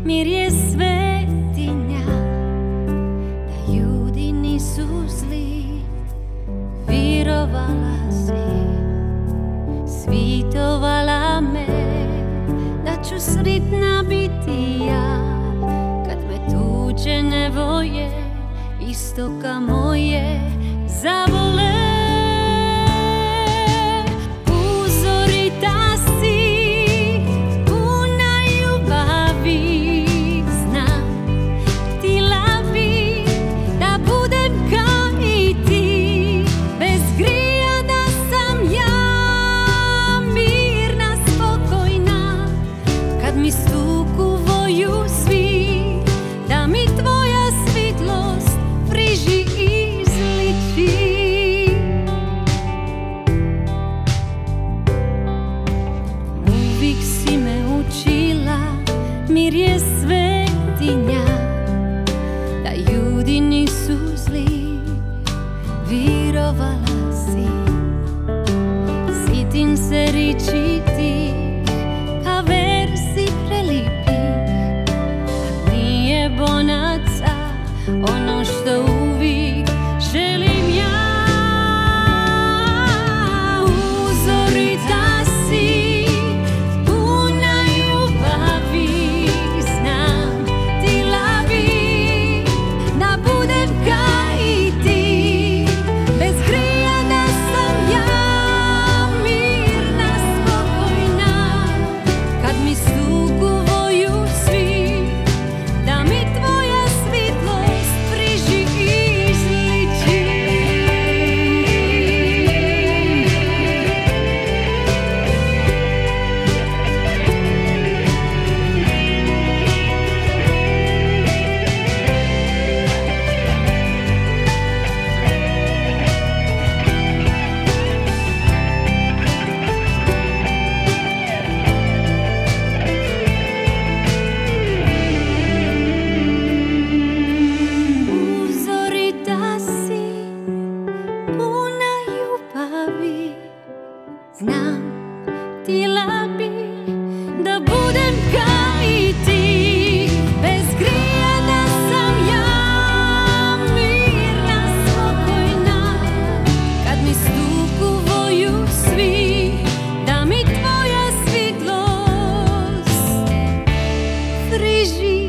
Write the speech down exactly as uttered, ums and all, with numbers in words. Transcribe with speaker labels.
Speaker 1: mir je svetinja, da ljudi nisu zli. Vjerovala si, svitovala me, da ću sretna biti ja, kad me tuđe nevolje isto ka moje zavole. Uzorita si, puna ljubavi, znam, htjela bi da budem ka i ti, bez grija da sam ja, mirna, spokojna, kad mi stuku voju svi, da mi tvoja svitlost friži i izliči. Uvijek si me učila, mir je svetinja, da ljudi nisu zli. Vjerovala si, sitim se riči ti, ka versi prelipi, a nije bonaca ono što uvijek želim ja. Uzorita si, puna ljubavi, znam, htjela bi da budem ka i ti, bez grija da sam ja, mirna, spokojna, kad mi stuku voju svi, da mi tvoja svitlost friži i izliči. Uzorita si, puna ljubavi, znam, htjela bi da budem ka i ti, bez grija da sam ja, mirna, spokojna, kad mi stuku voju svi, da mi tvoja svitlost friži